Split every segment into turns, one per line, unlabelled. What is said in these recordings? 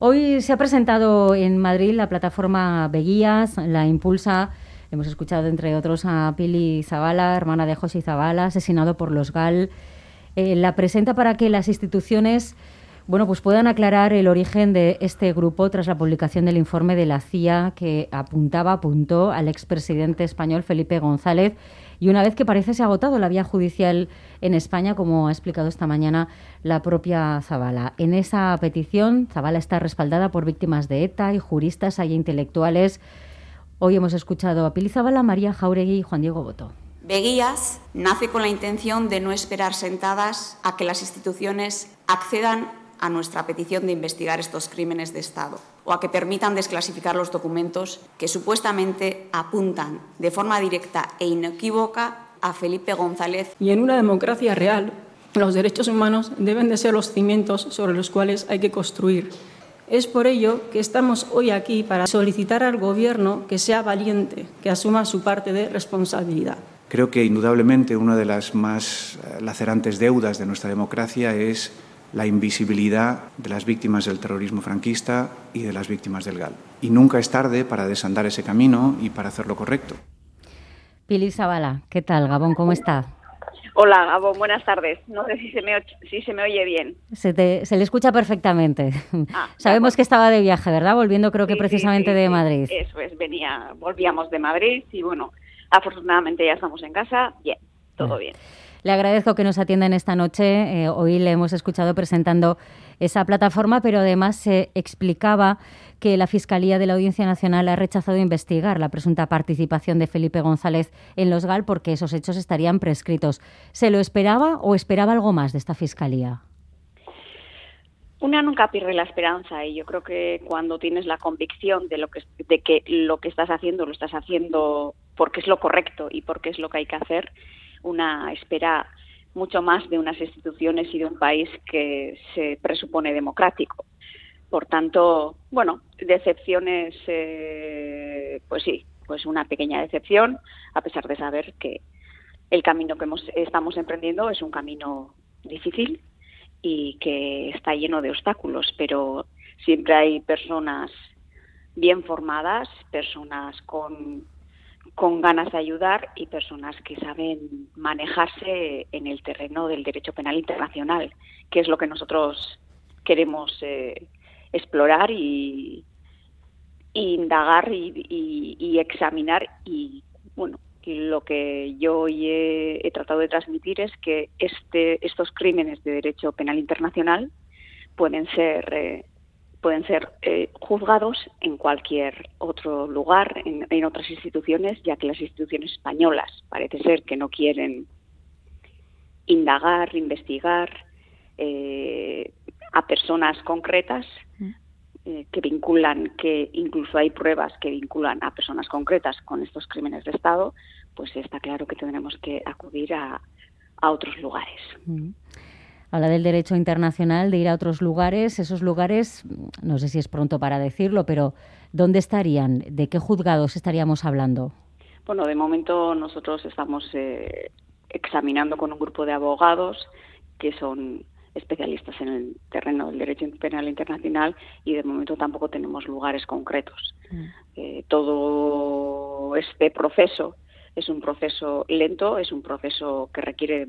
Hoy se ha presentado en Madrid la plataforma Veguías, la impulsa. Hemos escuchado, entre otros, a Pili Zabala, hermana de José Zabala, asesinado por los GAL. La presenta para que las instituciones pues puedan aclarar el origen de este grupo tras la publicación del informe de la CIA que apuntó al expresidente español Felipe González, y una vez que parece se ha agotado la vía judicial en España, como ha explicado esta mañana la propia Zabala. En esa petición, Zabala está respaldada por víctimas de ETA y juristas e intelectuales. Hoy hemos escuchado a Pili Zabala, María Jáuregui y Juan Diego Boto.
Veguías nace con la intención de no esperar sentadas a que las instituciones accedan a nuestra petición de investigar estos crímenes de Estado o a que permitan desclasificar los documentos que supuestamente apuntan de forma directa e inequívoca a Felipe González.
Y en una democracia real, los derechos humanos deben de ser los cimientos sobre los cuales hay que construir. Es por ello que estamos hoy aquí para solicitar al Gobierno que sea valiente, que asuma su parte de responsabilidad.
Creo que indudablemente una de las más lacerantes deudas de nuestra democracia es la invisibilidad de las víctimas del terrorismo franquista y de las víctimas del GAL. Y nunca es tarde para desandar ese camino y para hacer lo correcto.
Pili Zabala, ¿qué tal, Gabón? ¿Cómo está?
Hola, Gabón, buenas tardes. No sé si se me oye bien.
Se le escucha perfectamente. Sabemos que estaba de viaje, ¿verdad? Volviendo creo que precisamente de Madrid.
Eso es, volvíamos de Madrid y afortunadamente ya estamos en casa. Bien, todo bien.
Le agradezco que nos atiendan esta noche. Hoy le hemos escuchado presentando esa plataforma, pero además se explicaba que la Fiscalía de la Audiencia Nacional ha rechazado investigar la presunta participación de Felipe González en los GAL porque esos hechos estarían prescritos. ¿Se lo esperaba o esperaba algo más de esta Fiscalía?
Una nunca pierde la esperanza, y yo creo que cuando tienes la convicción de que lo que estás haciendo lo estás haciendo porque es lo correcto y porque es lo que hay que hacer, una espera mucho más de unas instituciones y de un país que se presupone democrático. Por tanto, decepciones, pues sí, pues una pequeña decepción, a pesar de saber que el camino que estamos emprendiendo es un camino difícil y que está lleno de obstáculos, pero siempre hay personas bien formadas, personas con ganas de ayudar y personas que saben manejarse en el terreno del derecho penal internacional, que es lo que nosotros queremos explorar y indagar y examinar. Y lo que yo hoy he tratado de transmitir es que estos crímenes de derecho penal internacional pueden ser juzgados en cualquier otro lugar, en otras instituciones, ya que las instituciones españolas parece ser que no quieren indagar, investigar a personas concretas que incluso hay pruebas que vinculan a personas concretas con estos crímenes de Estado. Pues está claro que tendremos que acudir a otros lugares.
Habla del derecho internacional, de ir a otros lugares. Esos lugares, no sé si es pronto para decirlo, pero ¿dónde estarían? ¿De qué juzgados estaríamos hablando?
Bueno, de momento nosotros estamos examinando con un grupo de abogados que son especialistas en el terreno del derecho penal internacional, y de momento tampoco tenemos lugares concretos. Todo este proceso es un proceso lento, es un proceso que requiere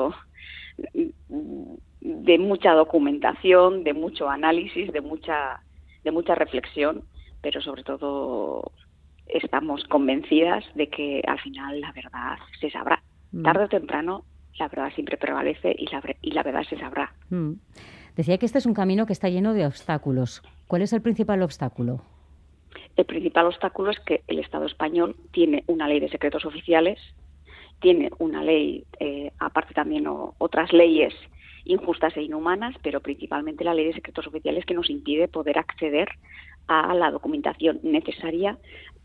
de mucha documentación, de mucho análisis, de mucha reflexión, pero sobre todo estamos convencidas de que al final la verdad se sabrá. Tarde o temprano la verdad siempre prevalece y la verdad se sabrá.
Decía que este es un camino que está lleno de obstáculos. ¿Cuál es el principal obstáculo?
El principal obstáculo es que el Estado español tiene una ley de secretos oficiales, tiene una ley, aparte también otras leyes injustas e inhumanas, pero principalmente la ley de secretos oficiales, que nos impide poder acceder a la documentación necesaria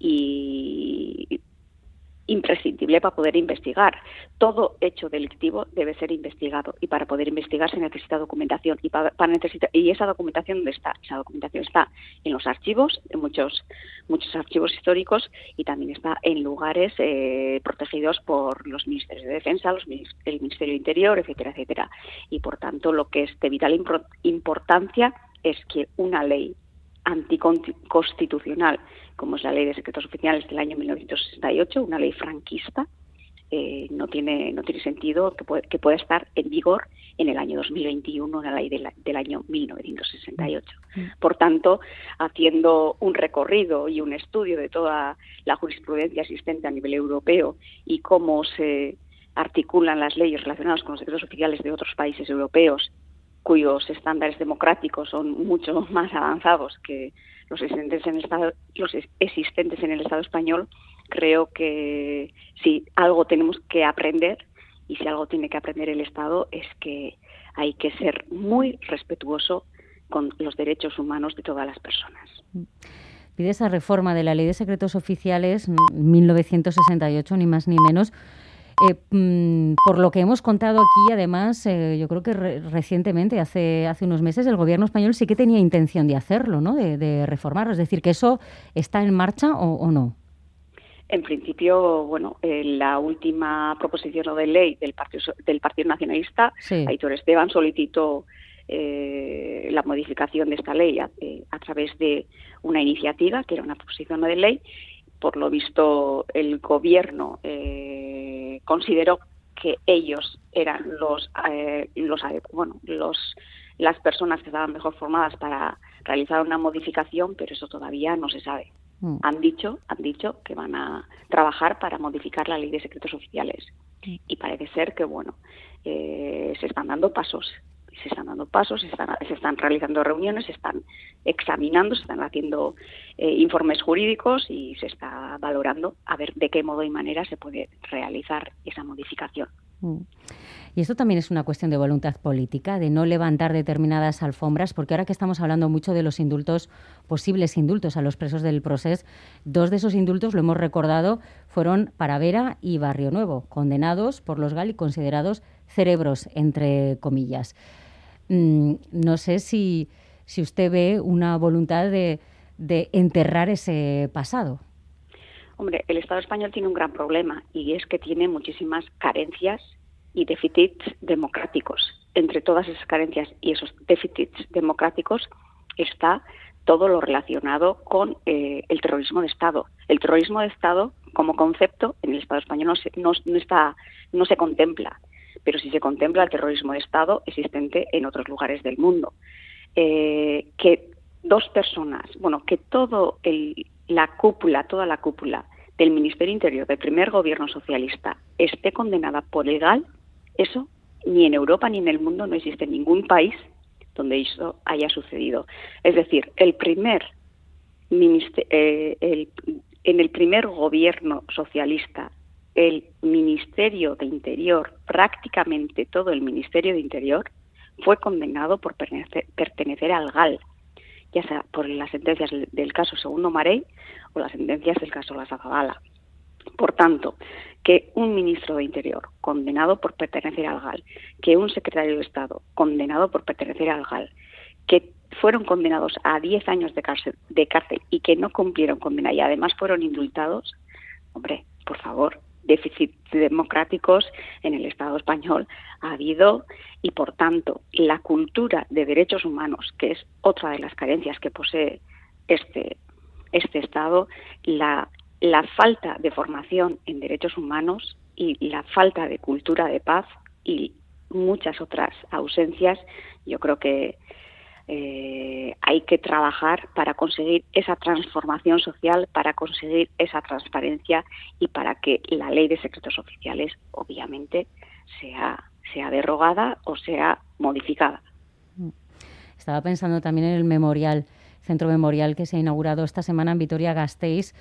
y imprescindible para poder investigar. Todo hecho delictivo debe ser investigado, y para poder investigar se necesita documentación. ¿Y esa documentación dónde está? Esa documentación está en los archivos, en muchos archivos históricos, y también está en lugares protegidos por los ministerios de Defensa, el Ministerio de Interior, etcétera, etcétera. Y por tanto, lo que es de vital importancia es que una ley anticonstitucional, como es la Ley de Secretos Oficiales del año 1968, una ley franquista, no tiene sentido que pueda estar en vigor en el año 2021 una ley del año 1968. Por tanto, haciendo un recorrido y un estudio de toda la jurisprudencia existente a nivel europeo y cómo se articulan las leyes relacionadas con los secretos oficiales de otros países europeos, cuyos estándares democráticos son mucho más avanzados que los existentes en el Estado español, creo que si algo tenemos que aprender, y si algo tiene que aprender el Estado, es que hay que ser muy respetuoso con los derechos humanos de todas las personas.
Pide esa reforma de la Ley de Secretos Oficiales 1968, ni más ni menos. Por lo que hemos contado aquí, además, yo creo que recientemente, hace unos meses, el Gobierno español sí que tenía intención de hacerlo, ¿no? De reformarlo. Es decir, ¿que eso está en marcha o no?
En principio, la última proposición no de ley del Partido Nacionalista, sí. Aitor Esteban solicitó la modificación de esta ley a través de una iniciativa, que era una proposición no de ley. Por lo visto, el Gobierno consideró que ellos eran las personas que estaban mejor formadas para realizar una modificación, pero eso todavía no se sabe. Han dicho que van a trabajar para modificar la Ley de Secretos Oficiales y parece ser que se están dando pasos, se están realizando reuniones, se están examinando, se están haciendo informes jurídicos y se está valorando a ver de qué modo y manera se puede realizar esa modificación.
Y esto también es una cuestión de voluntad política, de no levantar determinadas alfombras, porque ahora que estamos hablando mucho de los indultos, posibles indultos a los presos del Procés, dos de esos indultos, lo hemos recordado, fueron para Vera y Barrio Nuevo, condenados por los GAL y considerados cerebros, entre comillas. No sé si usted ve una voluntad de enterrar ese pasado.
Hombre, el Estado español tiene un gran problema y es que tiene muchísimas carencias y déficits democráticos. Entre todas esas carencias y esos déficits democráticos está todo lo relacionado con el terrorismo de Estado. El terrorismo de Estado, como concepto, en el Estado español no se contempla, pero sí se contempla el terrorismo de Estado existente en otros lugares del mundo. Que dos personas, que toda la cúpula del Ministerio Interior del primer gobierno socialista esté condenada por el GAL, eso ni en Europa ni en el mundo no existe ningún país donde eso haya sucedido. Es decir, en el primer gobierno socialista, el Ministerio de Interior, prácticamente todo el Ministerio de Interior, fue condenado por pertenecer al GAL, ya sea por las sentencias del caso Segundo Marey o las sentencias del caso La Zabala. Por tanto, que un ministro de Interior condenado por pertenecer al GAL, que un secretario de Estado condenado por pertenecer al GAL, que fueron condenados a 10 años de cárcel y que no cumplieron condena y además fueron indultados, hombre, por favor, déficits democráticos en el Estado español ha habido y, por tanto, la cultura de derechos humanos, que es otra de las carencias que posee este Estado, la falta de formación en derechos humanos y la falta de cultura de paz y muchas otras ausencias, yo creo que hay que trabajar para conseguir esa transformación social, para conseguir esa transparencia y para que la Ley de Secretos Oficiales, obviamente, sea derogada o sea modificada.
Estaba pensando también en el centro memorial que se ha inaugurado esta semana en Vitoria-Gasteiz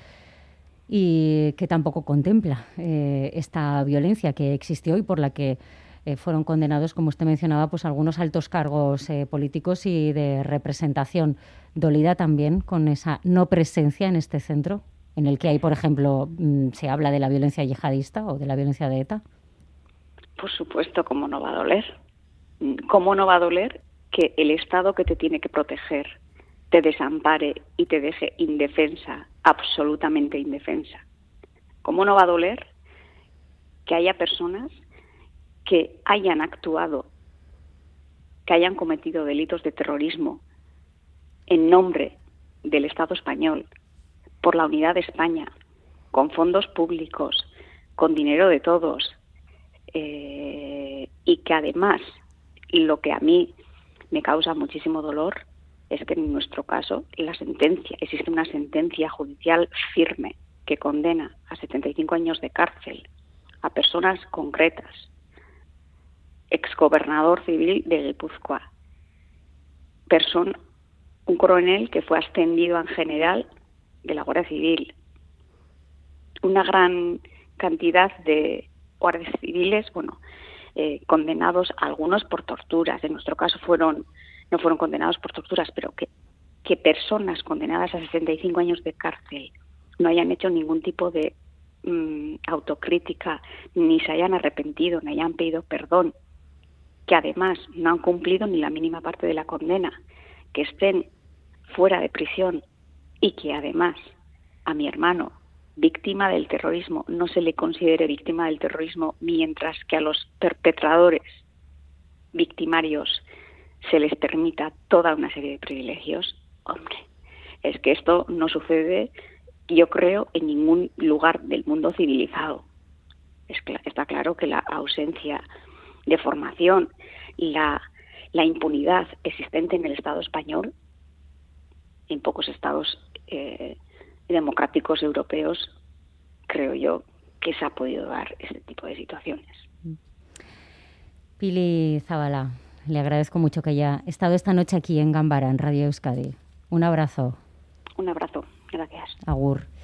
y que tampoco contempla esta violencia que existió y por la que fueron condenados, como usted mencionaba, pues algunos altos cargos políticos y de representación. Dolida también con esa no presencia en este centro, en el que hay, por ejemplo, se habla de la violencia yihadista o de la violencia de ETA.
Por supuesto, ¿cómo no va a doler? ¿Cómo no va a doler que el Estado que te tiene que proteger te desampare y te deje indefensa, absolutamente indefensa? ¿Cómo no va a doler que haya personas que hayan actuado, que hayan cometido delitos de terrorismo en nombre del Estado español, por la unidad de España, con fondos públicos, con dinero de todos, y que además lo que a mí me causa muchísimo dolor es que en nuestro caso existe una sentencia judicial firme que condena a 75 años de cárcel a personas concretas, exgobernador civil de Guipúzcoa, un coronel que fue ascendido en general de la Guardia Civil, una gran cantidad de guardias civiles, condenados algunos por torturas. En nuestro caso no fueron condenados por torturas, pero que personas condenadas a 65 años de cárcel no hayan hecho ningún tipo de autocrítica, ni se hayan arrepentido, ni hayan pedido perdón, que además no han cumplido ni la mínima parte de la condena, que estén fuera de prisión y que además a mi hermano, víctima del terrorismo, no se le considere víctima del terrorismo, mientras que a los perpetradores victimarios se les permita toda una serie de privilegios. Hombre, es que esto no sucede, yo creo, en ningún lugar del mundo civilizado. Está claro que la ausencia de formación, la impunidad existente en el Estado español, en pocos estados democráticos europeos, creo yo que se ha podido dar este tipo de situaciones.
Pili Zabala, le agradezco mucho que haya estado esta noche aquí en Ganbara, en Radio Euskadi. Un abrazo.
Un abrazo, gracias.
Agur.